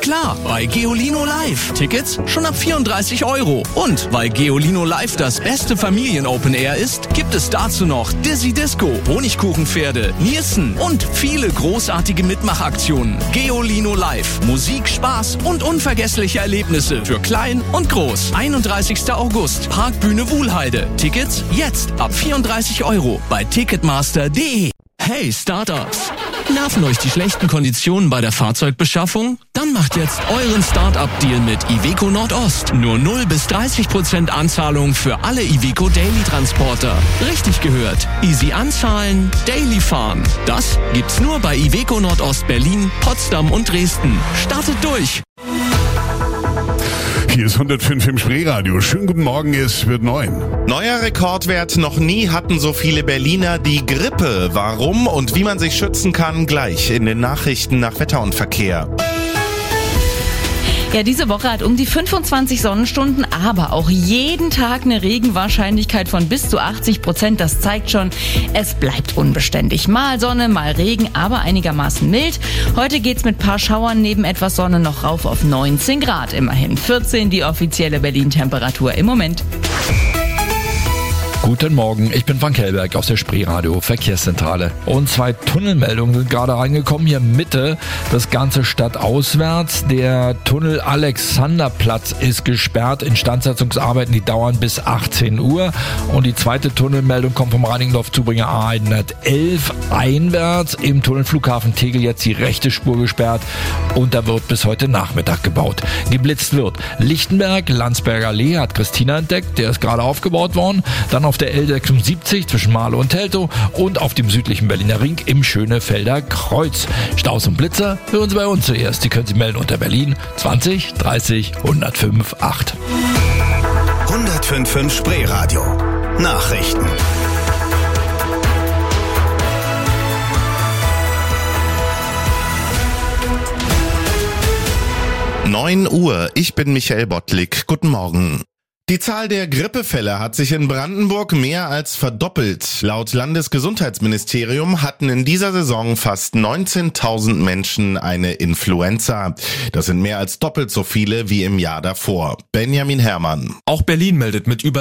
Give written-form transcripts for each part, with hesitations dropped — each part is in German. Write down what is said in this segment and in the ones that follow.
klar, bei Geolino Live. Tickets schon ab 34 €. Und weil Geolino Live das beste Familien-Open Air ist, gibt es dazu noch Dizzy Disco, Honigkuchenpferde, Niersen und viele großartige Mitmachaktionen. Geolino Live. Musik, Spaß und unvergessliche Erlebnisse für klein und groß. 31. August, Parkbühne Wuhlheide. Tickets jetzt ab 34 € bei ticketmaster.de. Hey Startups! Nerven euch die schlechten Konditionen bei der Fahrzeugbeschaffung? Dann macht jetzt euren Start-up-Deal mit Iveco Nordost. Nur 0 bis 30% Anzahlung für alle Iveco Daily Transporter. Richtig gehört. Easy anzahlen, daily fahren. Das gibt's nur bei Iveco Nordost Berlin, Potsdam und Dresden. Startet durch! Hier ist 105 im Spreeradio. Schönen guten Morgen, es wird 9. Neuer Rekordwert, noch nie hatten so viele Berliner die Grippe. Warum und wie man sich schützen kann, gleich in den Nachrichten nach Wetter und Verkehr. Ja, diese Woche hat um die 25 Sonnenstunden, aber auch jeden Tag eine Regenwahrscheinlichkeit von bis zu 80%. Das zeigt schon, es bleibt unbeständig. Mal Sonne, mal Regen, aber einigermaßen mild. Heute geht's mit paar Schauern neben etwas Sonne noch rauf auf 19 Grad. Immerhin 14 die offizielle Berlin-Temperatur im Moment. Guten Morgen, ich bin Frank Hellberg aus der Spreeradio Verkehrszentrale. Und 2 Tunnelmeldungen sind gerade reingekommen. Hier Mitte, das Ganze stadtauswärts. Der Tunnel Alexanderplatz ist gesperrt. Instandsetzungsarbeiten, die dauern bis 18 Uhr. Und die zweite Tunnelmeldung kommt vom Reinickendorf-Zubringer A111 einwärts. Im Tunnel Flughafen Tegel jetzt die rechte Spur gesperrt. Und da wird bis heute Nachmittag gebaut. Geblitzt wird Lichtenberg, Landsberger Allee, hat Christina entdeckt. Der ist gerade aufgebaut worden. Dann auf der L76 zwischen Marlow und Teltow und auf dem südlichen Berliner Ring im Schönefelder Kreuz. Staus und Blitzer hören Sie bei uns zuerst. Die können Sie melden unter Berlin 20 30 105 8. 105 Spreeradio. Nachrichten. – 9 Uhr, ich bin Michael Bottlik. Guten Morgen. Die Zahl der Grippefälle hat sich in Brandenburg mehr als verdoppelt. Laut Landesgesundheitsministerium hatten in dieser Saison fast 19.000 Menschen eine Influenza. Das sind mehr als doppelt so viele wie im Jahr davor. Benjamin Herrmann. Auch Berlin meldet mit über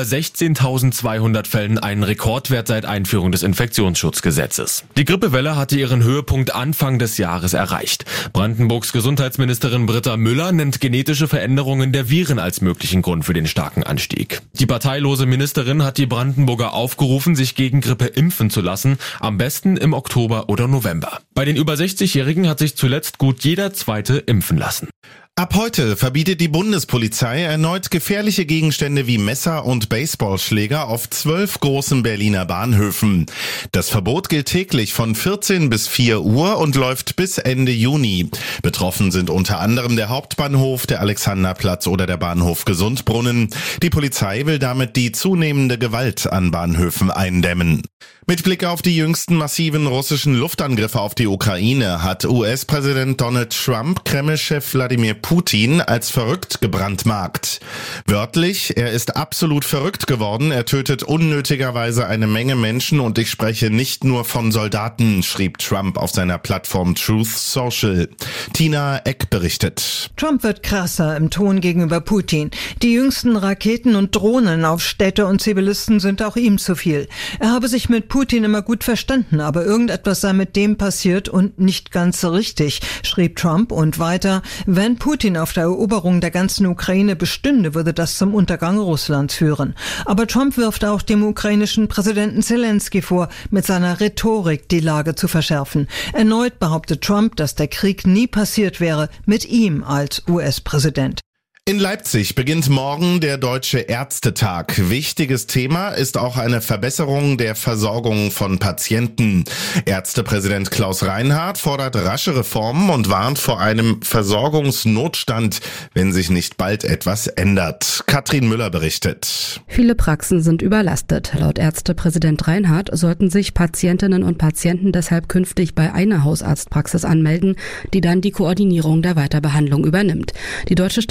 16.200 Fällen einen Rekordwert seit Einführung des Infektionsschutzgesetzes. Die Grippewelle hatte ihren Höhepunkt Anfang des Jahres erreicht. Brandenburgs Gesundheitsministerin Britta Müller nennt genetische Veränderungen der Viren als möglichen Grund für den starken Anstieg. Die parteilose Ministerin hat die Brandenburger aufgerufen, sich gegen Grippe impfen zu lassen, am besten im Oktober oder November. Bei den über 60-Jährigen hat sich zuletzt gut jeder Zweite impfen lassen. Ab heute verbietet die Bundespolizei erneut gefährliche Gegenstände wie Messer und Baseballschläger auf 12 großen Berliner Bahnhöfen. Das Verbot gilt täglich von 14 bis 4 Uhr und läuft bis Ende Juni. Betroffen sind unter anderem der Hauptbahnhof, der Alexanderplatz oder der Bahnhof Gesundbrunnen. Die Polizei will damit die zunehmende Gewalt an Bahnhöfen eindämmen. Mit Blick auf die jüngsten massiven russischen Luftangriffe auf die Ukraine hat US-Präsident Donald Trump Kreml-Chef Wladimir Putin als verrückt gebrandmarkt. Wörtlich, er ist absolut verrückt geworden, er tötet unnötigerweise eine Menge Menschen und ich spreche nicht nur von Soldaten, schrieb Trump auf seiner Plattform Truth Social. Tina Eck berichtet. Trump wird krasser im Ton gegenüber Putin. Die jüngsten Raketen und Drohnen auf Städte und Zivilisten sind auch ihm zu viel. Er habe sich mit Putin immer gut verstanden, aber irgendetwas sei mit dem passiert und nicht ganz so richtig, schrieb Trump und weiter, wenn Putin auf der Eroberung der ganzen Ukraine bestünde, würde das zum Untergang Russlands führen. Aber Trump wirft auch dem ukrainischen Präsidenten Zelensky vor, mit seiner Rhetorik die Lage zu verschärfen. Erneut behauptet Trump, dass der Krieg nie passiert wäre, mit ihm als US-Präsident. In Leipzig beginnt morgen der Deutsche Ärztetag. Wichtiges Thema ist auch eine Verbesserung der Versorgung von Patienten. Ärztepräsident Klaus Reinhardt fordert rasche Reformen und warnt vor einem Versorgungsnotstand, wenn sich nicht bald etwas ändert. Katrin Müller berichtet. Viele Praxen sind überlastet. Laut Ärztepräsident Reinhardt sollten sich Patientinnen und Patienten deshalb künftig bei einer Hausarztpraxis anmelden, die dann die Koordinierung der Weiterbehandlung übernimmt. Die Deutsche Stiftung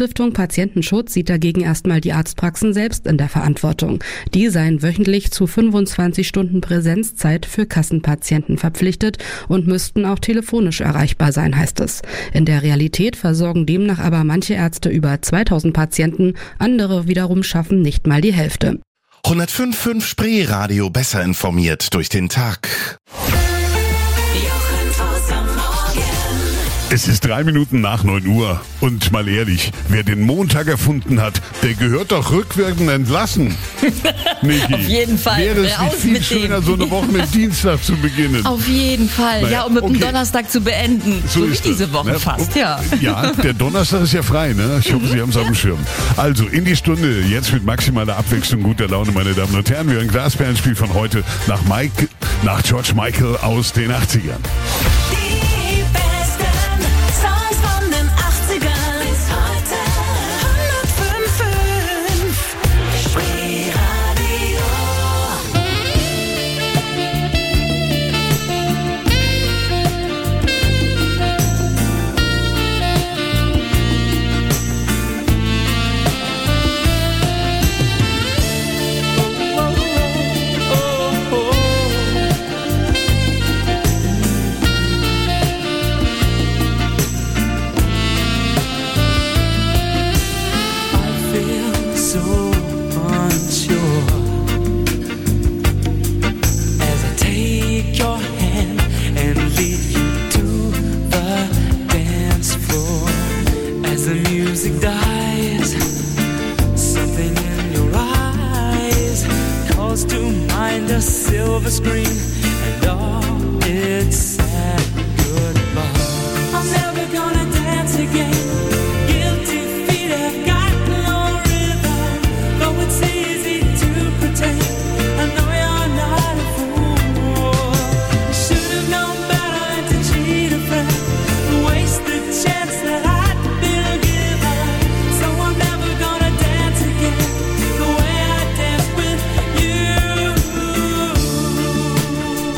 Patientenschutz sieht dagegen erstmal die Arztpraxen selbst in der Verantwortung. Die seien wöchentlich zu 25 Stunden Präsenzzeit für Kassenpatienten verpflichtet und müssten auch telefonisch erreichbar sein, heißt es. In der Realität versorgen demnach aber manche Ärzte über 2000 Patienten, andere wiederum schaffen nicht mal die Hälfte. 105.5 Spreeradio, besser informiert durch den Tag. Es ist 3 Minuten nach 9 Uhr. Und mal ehrlich, wer den Montag erfunden hat, der gehört doch rückwirkend entlassen. Niki, Auf jeden Fall. Wäre es nicht viel schöner, so eine Woche mit Dienstag zu beginnen? Auf jeden Fall. Naja, ja, und mit dem okay. Donnerstag zu beenden. So wie ist diese es, Woche ne? fast, ja. Ja, der Donnerstag ist ja frei, ne? Ich hoffe, Sie haben es auf dem Schirm. Also, in die Stunde, jetzt mit maximaler Abwechslung, guter Laune, meine Damen und Herren. Wir hören Glasperlenspiel von heute nach George Michael aus den 80ern. Die besten Songs von den 80ern bis heute. 105.5 Spreeradio. Silver screen and all its sad goodbye. I'm never gonna dance again. Guilty feet have got no rhythm. Though it's easy to pretend, I know you're not a fool. Should have known better than to cheat a friend, waste the chance that I'd been given. So I'm never gonna dance again the way I danced with you.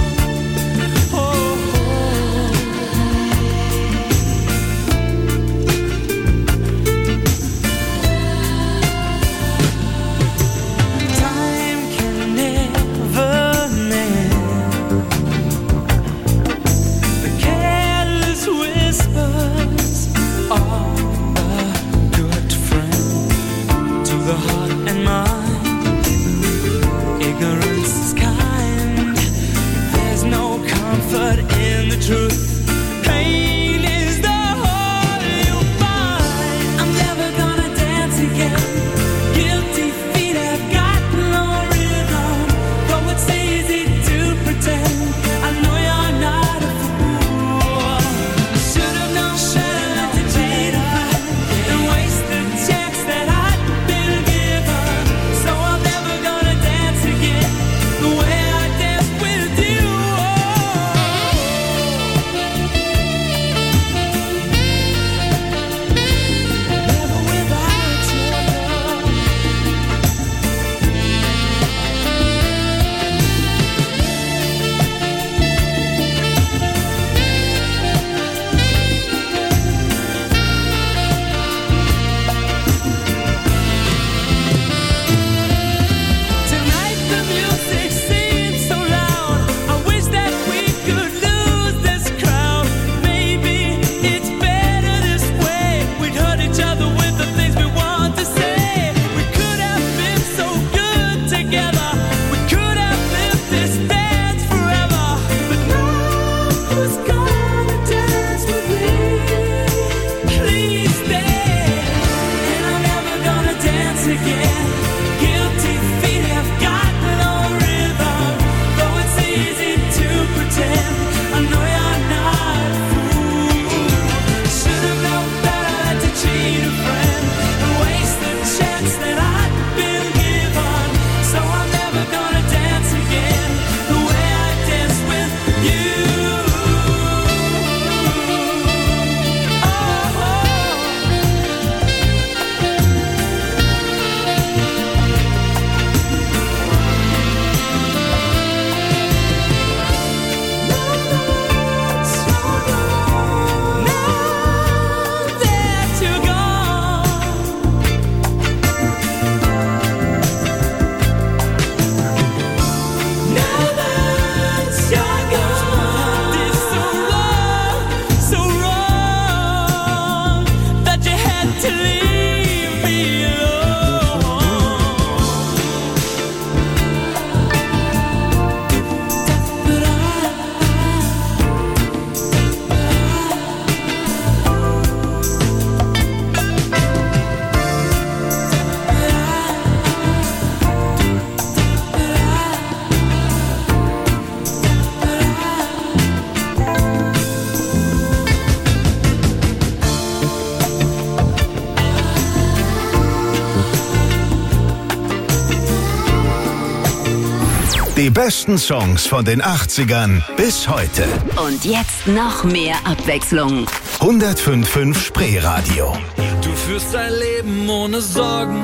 Die besten Songs von den 80ern bis heute. Und jetzt noch mehr Abwechslung. 105.5 Spreeradio. Du führst dein Leben ohne Sorgen.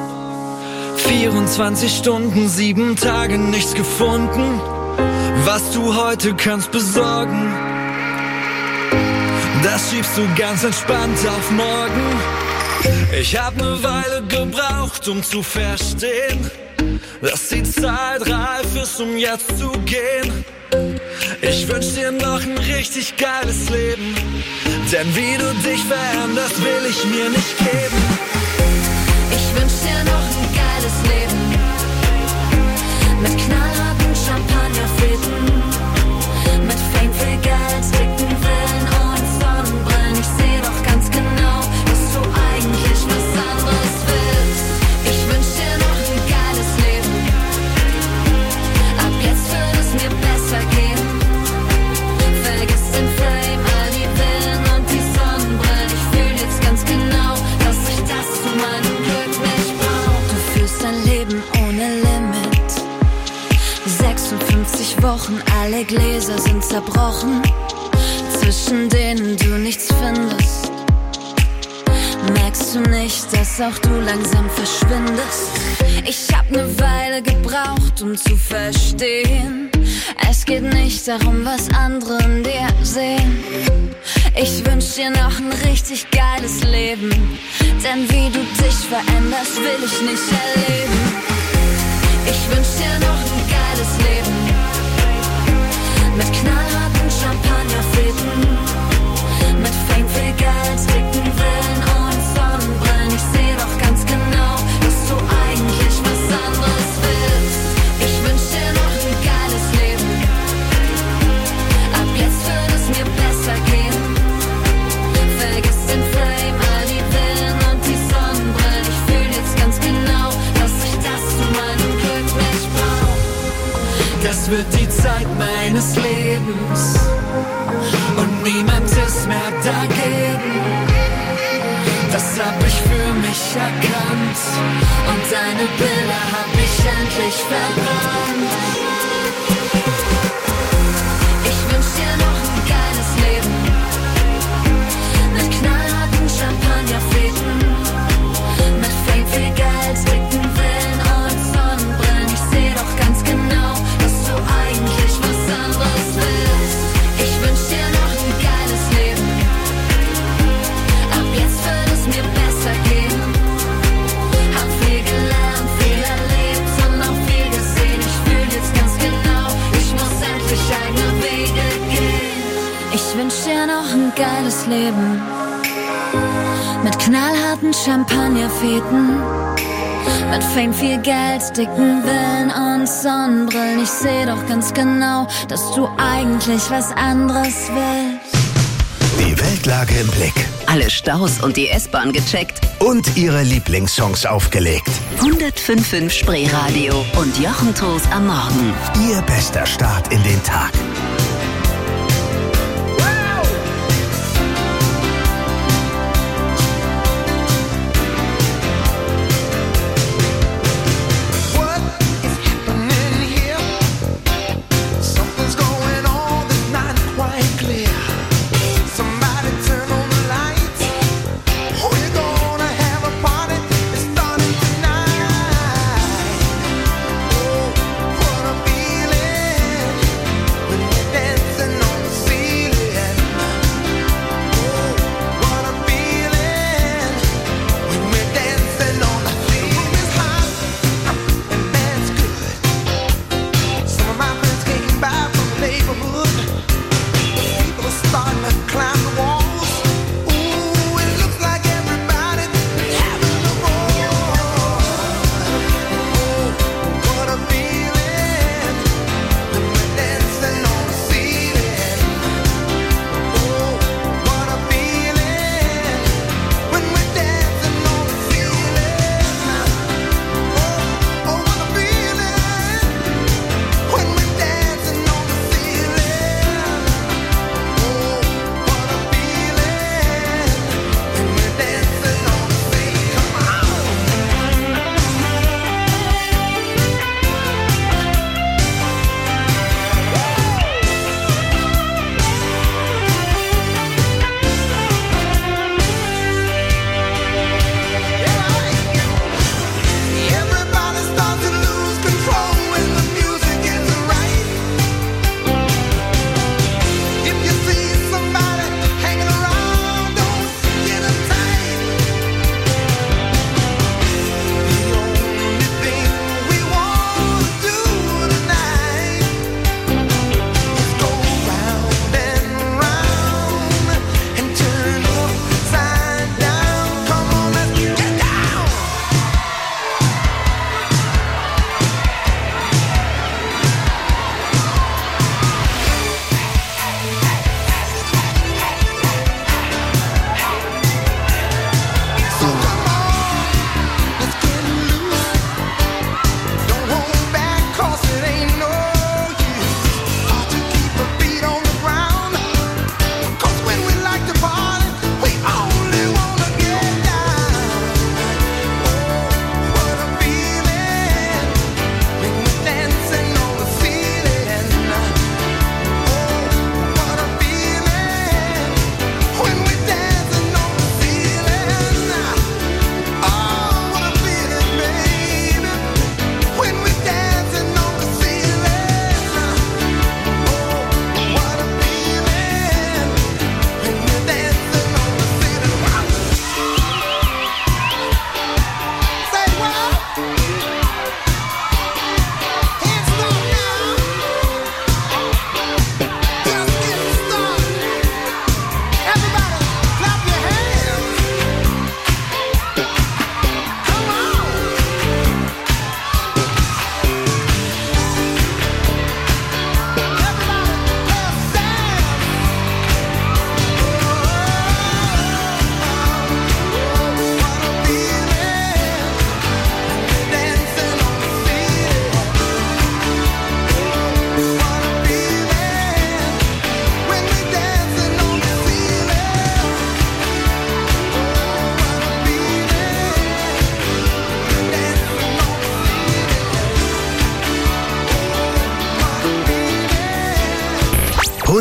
24 Stunden, 7 Tage, nichts gefunden, was du heute kannst besorgen. Das schiebst du ganz entspannt auf morgen. Ich hab ne Weile gebraucht, um zu verstehen, dass die Zeit reif ist, um jetzt zu gehen. Ich wünsch dir noch ein richtig geiles Leben, denn wie du dich veränderst, will ich mir nicht geben. Ich wünsch dir noch ein geiles Leben mit knallharten Champagnerfäden, mit Fame, viel Geld, dicken Villen und Sonnenbrillen. Ich seh doch ganz genau, dass du eigentlich was anderes willst. Ich wünsch dir noch ein geiles Leben. Ab jetzt wird es mir besser gehen. Vergiss den Fame, all die Villen und die Sonnenbrillen. Ich fühl jetzt ganz genau, dass ich das zu meinem Glück nicht brauch. Du führst dein Leben ohne Limit. 56 Wochen, alle Gläser sind zerbrochen, zwischen denen du nichts findest. Merkst du nicht, dass auch du langsam verschwindest? Ich hab ne Weile gebraucht, um zu verstehen, es geht nicht darum, was andere in dir sehen. Ich wünsch dir noch ein richtig geiles Leben, denn wie du dich veränderst, will ich nicht erleben. Ich wünsch dir noch ein geiles Leben mit knallharten Champagnerfäden, mit Fame, viel Geld, dicken Villen und Sonnenbrillen. Ich seh doch ganz genau, dass du eigentlich was anderes willst. Ich wünsch dir noch ein geiles Leben. Ab jetzt wird es mir besser gehen. Vergiss den Fame, all die Villen und die Sonnenbrillen. Ich fühl jetzt ganz genau, dass ich das zu meinem Glück nicht brauch. Das wird die Zeit meines Lebens und niemand ist mehr dagegen. Das hab ich für mich erkannt und deine Bilder hab ich endlich verbrannt. Ich wünsch dir noch ein geiles Leben mit knallharten Champagnerfäden, mit Fame, viel Geld, dicken Villen und Sonnenbrillen. Ich seh doch ganz genau, dass du eigentlich was anderes willst. Ich wünsch dir noch ein geiles Leben. Ab jetzt wird es mir besser gehen. Hab viel gelernt, viel erlebt und auch viel gesehen. Ich fühl jetzt ganz genau, ich muss endlich eigene Wege gehen. Ich wünsch dir noch ein geiles Leben mit knallharten Champagnerfäden, mit Fame, viel Geld, dicken Villen und Sonnenbrillen. Ich seh doch ganz genau, dass du eigentlich was anderes willst. Die Weltlage im Blick. Alle Staus und die S-Bahn gecheckt. Und ihre Lieblingssongs aufgelegt. 105.5 Spreeradio und Jochen Toos am Morgen. Ihr bester Start in den Tag. When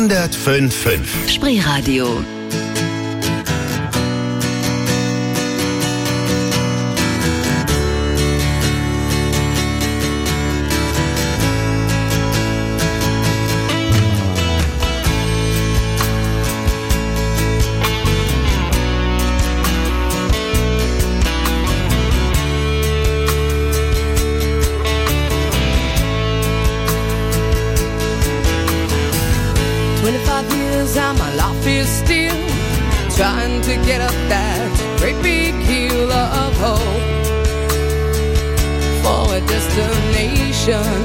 105.5. Spreeradio. Trying to get up that great big hill of hope for a destination.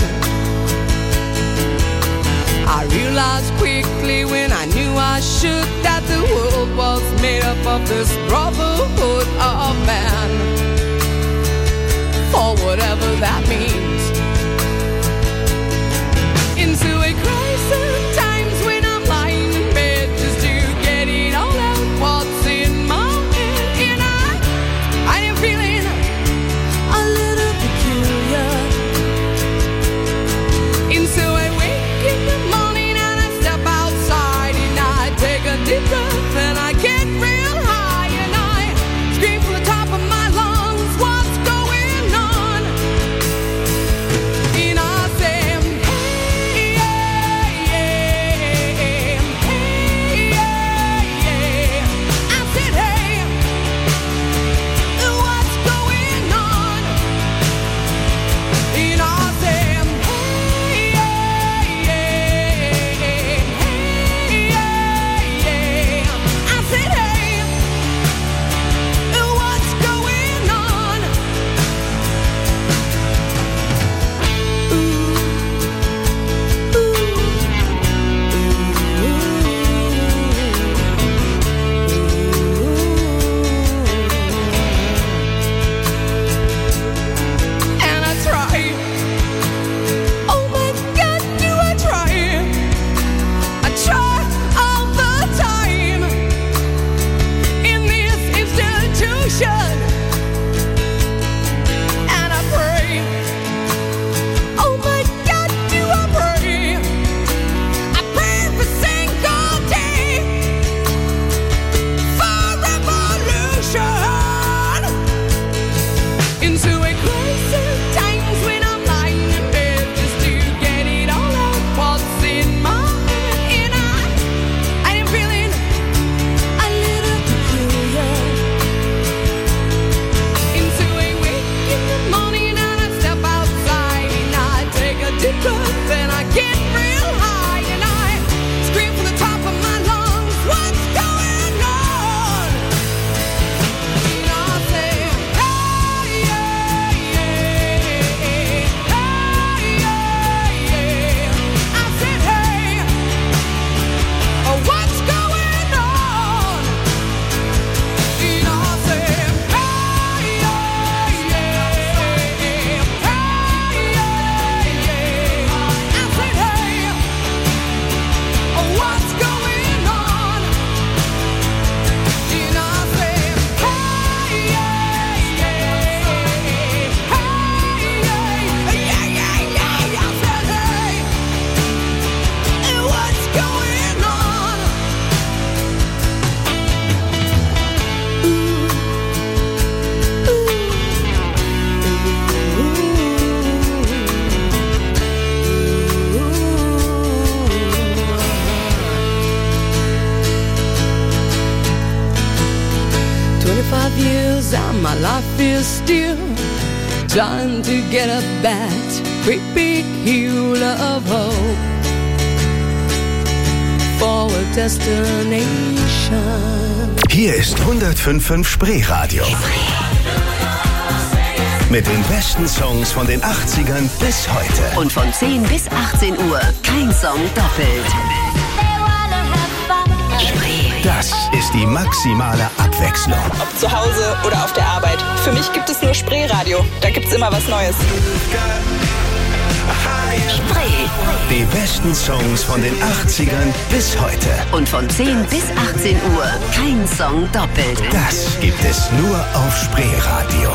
I realized quickly when I knew I should that the world was made up of this brotherhood of man, for whatever that means. Into a crisis times when I'm lying in bed just to get it all out. What's in my head, and I am feeling a little peculiar. And so I wake in the morning and I step outside and I take a deep breath and I get real high and I scream from the top of my lungs, what's going on? And I say, hey, yeah, yeah, hey, yeah, yeah. I said, hey, what's going on? And I say, hey, yeah, yeah, hey, yeah, yeah. I said, hey, what's going on? And I try. Oh my God, do I try? I try all the time in this institution. And I pray. Oh my God, do I pray? I pray every single day for revolution. Into a crisis times when I'm lying in bed just to get it all out. What's in my head, and I am feeling a little peculiar. Into a wake in the morning and I step outside and I take a deep breath and I get real high and I scream from the top of my lungs, what's going on? And I say, hey, yeah, yeah, hey, yeah, yeah. I said, hey, what's going on? And I said, hey, yeah, yeah, hey, yeah, yeah. I said, hey, what's going on? And I said, hey, yeah, yeah, hey, yeah, yeah, yeah. I said, hey, what's going on? Ooh. 25 years and my life is still trying to get up that great big hill of hope for a destination. Hier ist 105.5 Spreeradio. Mit den besten Songs von den 80ern bis heute. Und von 10 bis 18 Uhr. Kein Song doppelt. Spree. Das ist die maximale Abwechslung. Ob zu Hause oder auf der Arbeit. Für mich gibt es nur Spreeradio. Da gibt's immer was Neues. Spree. Die besten Songs von den 80ern bis heute. Und von 10 bis 18 Uhr. Kein Song doppelt. Das gibt es nur auf Spreeradio.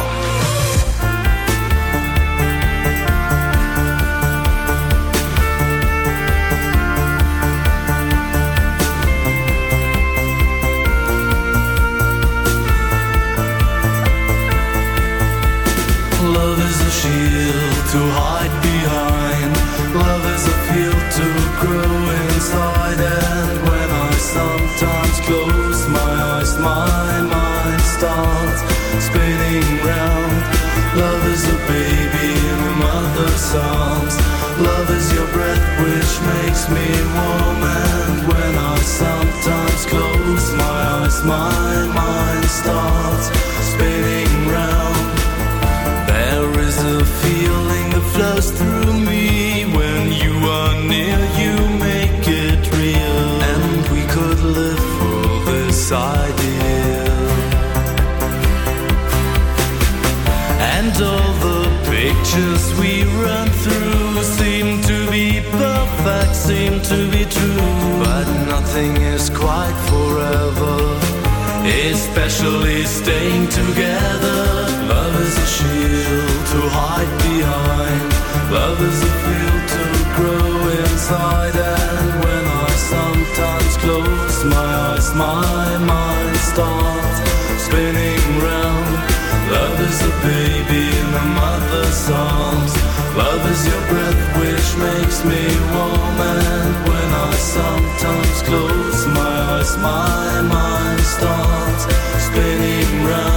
shield to hide behind. Love is a field to grow inside. And when I sometimes close my eyes, my mind starts spinning round. Love is a baby in a mother's arms. Love is your breath which makes me warm. And when I sometimes close my eyes, my mind starts spinning round. There is a feeling that flows through me. When you are near, you make it real. And we could live for this ideal. And all the pictures we run through seem to be perfect, seem to be true. But nothing is quite forever, especially staying together. Love is a shield to hide behind. Love is a field to grow inside. And when I sometimes close my eyes, my mind starts spinning round. Love is a baby in a mother's arms. Love is your breath which makes me warm. And when I sometimes close my eyes, my mind starts spinning round.